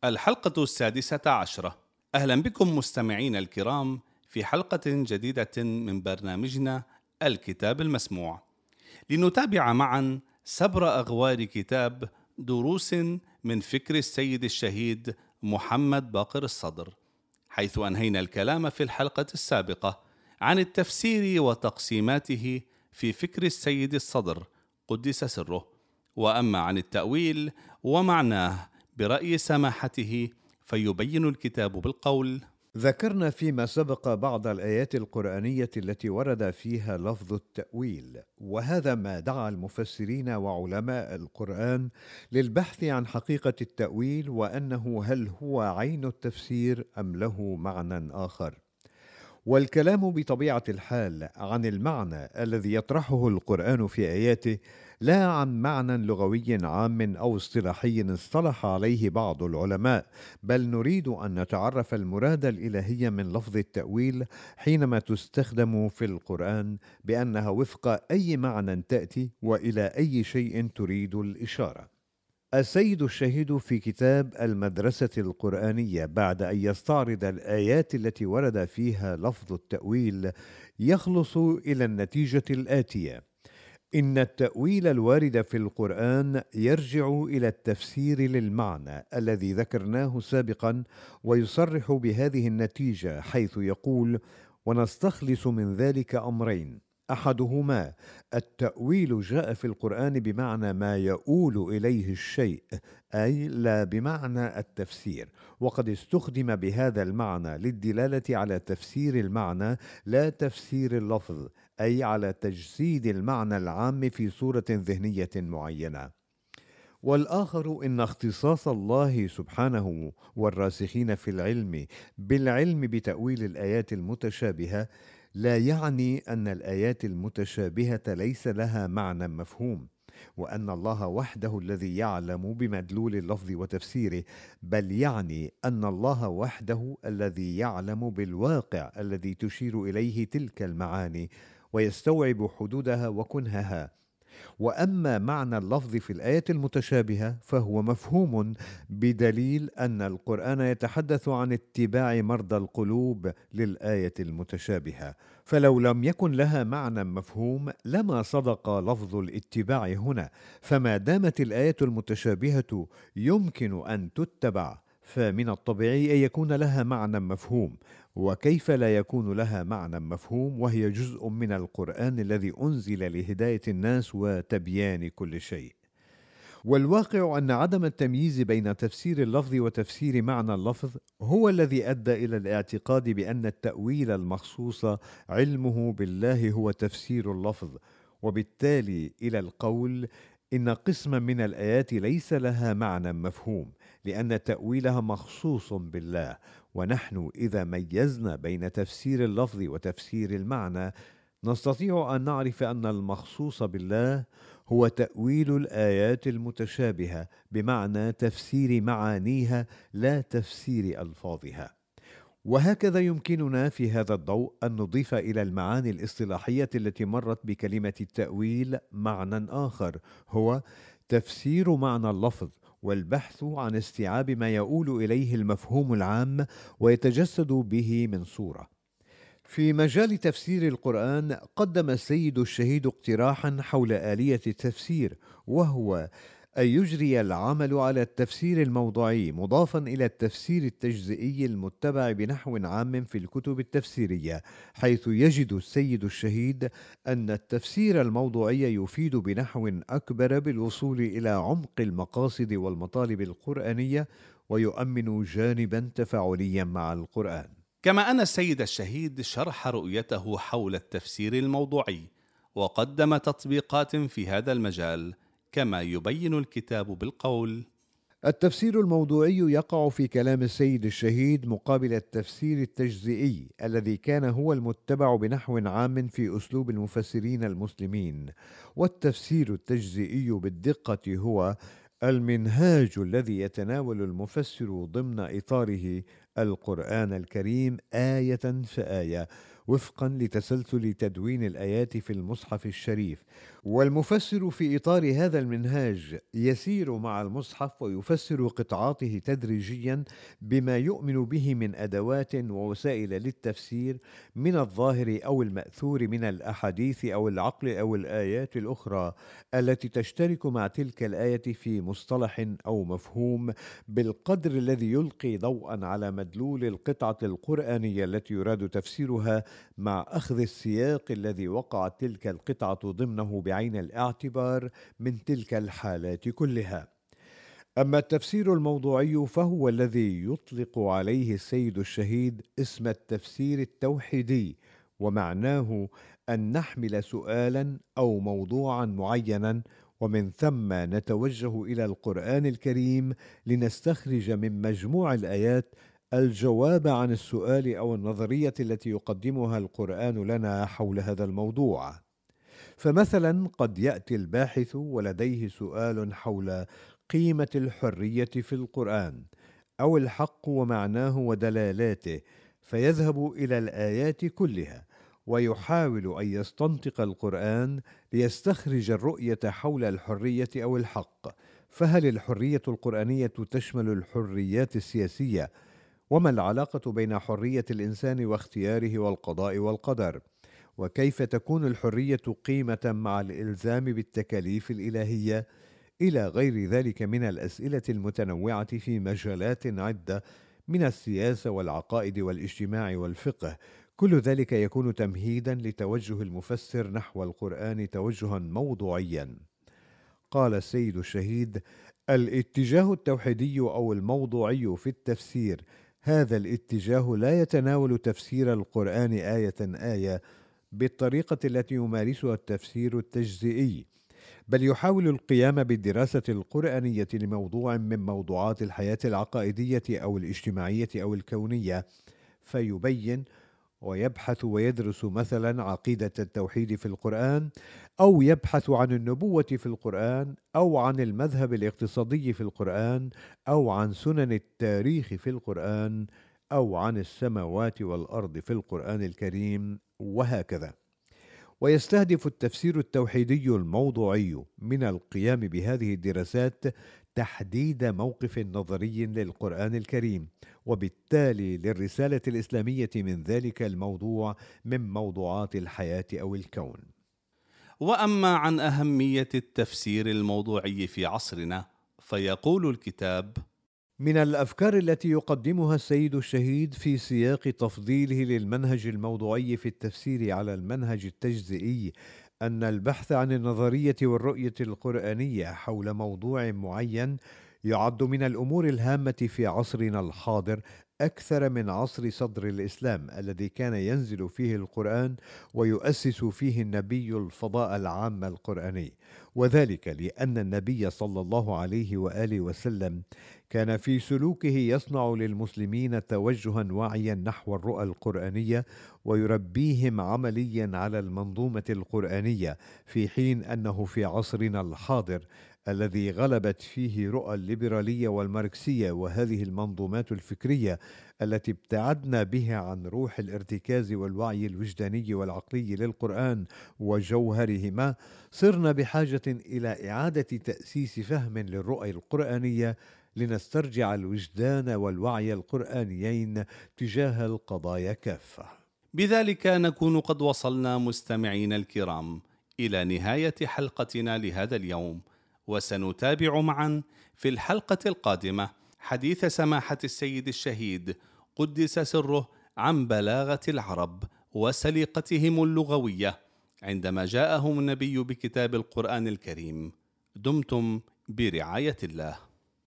الحلقة 16. أهلا بكم مستمعين الكرام في حلقة جديدة من برنامجنا الكتاب المسموع، لنتابع معا سبر أغوار كتاب دروس من فكر السيد الشهيد محمد باقر الصدر، حيث أنهينا الكلام في الحلقة السابقة عن التفسير وتقسيماته في فكر السيد الصدر قدس سره، وأما عن التأويل ومعناه برأي سماحته فيبين الكتاب بالقول: ذكرنا فيما سبق بعض الآيات القرآنية التي ورد فيها لفظ التأويل، وهذا ما دعا المفسرين وعلماء القرآن للبحث عن حقيقة التأويل، وأنه هل هو عين التفسير أم له معنى آخر. والكلام بطبيعة الحال عن المعنى الذي يطرحه القرآن في آياته، لا عن معنى لغوي عام أو اصطلاحي اصطلح عليه بعض العلماء، بل نريد أن نتعرف المراد الإلهي من لفظ التأويل حينما تستخدم في القرآن، بأنها وفق أي معنى تأتي وإلى أي شيء تريد الإشارة. السيد الشهيد في كتاب المدرسة القرآنية، بعد أن يستعرض الآيات التي ورد فيها لفظ التأويل، يخلص إلى النتيجة الآتية: إن التأويل الوارد في القرآن يرجع إلى التفسير للمعنى الذي ذكرناه سابقا، ويصرح بهذه النتيجة حيث يقول: ونستخلص من ذلك أمرين، أحدهما التأويل جاء في القرآن بمعنى ما يؤول إليه الشيء، أي لا بمعنى التفسير، وقد استخدم بهذا المعنى للدلالة على تفسير المعنى لا تفسير اللفظ، أي على تجسيد المعنى العام في صورة ذهنية معينة. والآخر إن اختصاص الله سبحانه والراسخين في العلم بالعلم بتأويل الآيات المتشابهة لا يعني أن الآيات المتشابهة ليس لها معنى مفهوم، وأن الله وحده الذي يعلم بمدلول اللفظ وتفسيره، بل يعني أن الله وحده الذي يعلم بالواقع الذي تشير إليه تلك المعاني، ويستوعب حدودها وكنهها. وأما معنى اللفظ في الآية المتشابهة فهو مفهوم، بدليل أن القرآن يتحدث عن اتباع مرضى القلوب للآية المتشابهة، فلو لم يكن لها معنى مفهوم لما صدق لفظ الاتباع هنا. فما دامت الآية المتشابهة يمكن أن تتبع، فمن الطبيعي أن يكون لها معنى مفهوم، وكيف لا يكون لها معنى مفهوم وهي جزء من القرآن الذي أنزل لهداية الناس وتبيان كل شيء. والواقع أن عدم التمييز بين تفسير اللفظ وتفسير معنى اللفظ هو الذي أدى إلى الاعتقاد بأن التأويل المخصوص علمه بالله هو تفسير اللفظ، وبالتالي إلى القول إن قسما من الآيات ليس لها معنى مفهوم لأن تأويلها مخصوص بالله. ونحن إذا ميزنا بين تفسير اللفظ وتفسير المعنى، نستطيع أن نعرف أن المخصوص بالله هو تأويل الآيات المتشابهة بمعنى تفسير معانيها لا تفسير ألفاظها. وهكذا يمكننا في هذا الضوء أن نضيف إلى المعاني الاصطلاحية التي مرت بكلمة التأويل معنى آخر، هو تفسير معنى اللفظ، والبحث عن استيعاب ما يؤول إليه المفهوم العام ويتجسد به من صورة. في مجال تفسير القرآن قدم السيد الشهيد اقتراحا حول آلية التفسير، وهو أن يجري العمل على التفسير الموضوعي مضافا إلى التفسير التجزئي المتبع بنحو عام في الكتب التفسيرية، حيث يجد السيد الشهيد أن التفسير الموضوعي يفيد بنحو أكبر بالوصول إلى عمق المقاصد والمطالب القرآنية، ويؤمن جانبا تفاعليا مع القرآن. كما أن السيد الشهيد شرح رؤيته حول التفسير الموضوعي وقدم تطبيقات في هذا المجال، كما يبين الكتاب بالقول: التفسير الموضوعي يقع في كلام السيد الشهيد مقابل التفسير التجزئي الذي كان هو المتبع بنحو عام في أسلوب المفسرين المسلمين. والتفسير التجزئي بالدقة هو المنهاج الذي يتناول المفسر ضمن إطاره القرآن الكريم آية فآية وفقا لتسلسل تدوين الآيات في المصحف الشريف، والمفسر في إطار هذا المنهاج يسير مع المصحف ويفسر قطعاته تدريجيا بما يؤمن به من أدوات ووسائل للتفسير من الظاهر أو المأثور من الأحاديث أو العقل أو الآيات الأخرى التي تشترك مع تلك الآية في مصطلح أو مفهوم بالقدر الذي يلقي ضوءا على مدلول القطعة القرآنية التي يراد تفسيرها، مع أخذ السياق الذي وقعت تلك القطعة ضمنه بعين الاعتبار من تلك الحالات كلها. أما التفسير الموضوعي فهو الذي يطلق عليه السيد الشهيد اسم التفسير التوحيدي، ومعناه أن نحمل سؤالا أو موضوعا معينا ومن ثم نتوجه إلى القرآن الكريم لنستخرج من مجموع الآيات الجواب عن السؤال أو النظرية التي يقدمها القرآن لنا حول هذا الموضوع. فمثلا قد يأتي الباحث ولديه سؤال حول قيمة الحرية في القرآن أو الحق ومعناه ودلالاته، فيذهب إلى الآيات كلها ويحاول أن يستنطق القرآن ليستخرج الرؤية حول الحرية أو الحق. فهل الحرية القرآنية تشمل الحريات السياسية؟ وما العلاقة بين حرية الإنسان واختياره والقضاء والقدر؟ وكيف تكون الحرية قيمة مع الإلزام بالتكاليف الإلهية؟ إلى غير ذلك من الأسئلة المتنوعة في مجالات عدة من السياسة والعقائد والاجتماع والفقه. كل ذلك يكون تمهيدا لتوجه المفسر نحو القرآن توجها موضوعيا. قال السيد الشهيد: الاتجاه التوحيدي أو الموضوعي في التفسير، هذا الاتجاه لا يتناول تفسير القرآن آية آية بالطريقة التي يمارسها التفسير التجزئي، بل يحاول القيام بالدراسة القرآنية لموضوع من موضوعات الحياة العقائدية أو الاجتماعية أو الكونية، فيبين ويبحث ويدرس مثلا عقيدة التوحيد في القرآن، أو يبحث عن النبوة في القرآن، أو عن المذهب الاقتصادي في القرآن، أو عن سنن التاريخ في القرآن، أو عن السماوات والأرض في القرآن الكريم، وهكذا. ويستهدف التفسير التوحيدي الموضوعي من القيام بهذه الدراسات تحديد موقف نظري للقرآن الكريم، وبالتالي للرسالة الإسلامية من ذلك الموضوع من موضوعات الحياة أو الكون. وأما عن أهمية التفسير الموضوعي في عصرنا، فيقول الكتاب: من الأفكار التي يقدمها السيد الشهيد في سياق تفضيله للمنهج الموضوعي في التفسير على المنهج التجزئي أن البحث عن النظرية والرؤية القرآنية حول موضوع معين يعد من الأمور الهامة في عصرنا الحاضر أكثر من عصر صدر الإسلام الذي كان ينزل فيه القرآن ويؤسس فيه النبي الفضاء العام القرآني، وذلك لأن النبي صلى الله عليه وآله وسلم كان في سلوكه يصنع للمسلمين توجها واعيا نحو الرؤى القرآنية ويربيهم عمليا على المنظومة القرآنية، في حين أنه في عصرنا الحاضر الذي غلبت فيه رؤى الليبرالية والماركسية وهذه المنظومات الفكرية التي ابتعدنا بها عن روح الارتكاز والوعي الوجداني والعقلي للقرآن وجوهرهما، صرنا بحاجة إلى إعادة تأسيس فهم للرؤى القرآنية لنسترجع الوجدان والوعي القرآنيين تجاه القضايا كافة. بذلك نكون قد وصلنا مستمعين الكرام إلى نهاية حلقتنا لهذا اليوم، وسنتابع معا في الحلقة القادمة حديث سماحة السيد الشهيد قدس سره عن بلاغة العرب وسليقتهم اللغوية عندما جاءهم النبي بكتاب القرآن الكريم. دمتم برعاية الله.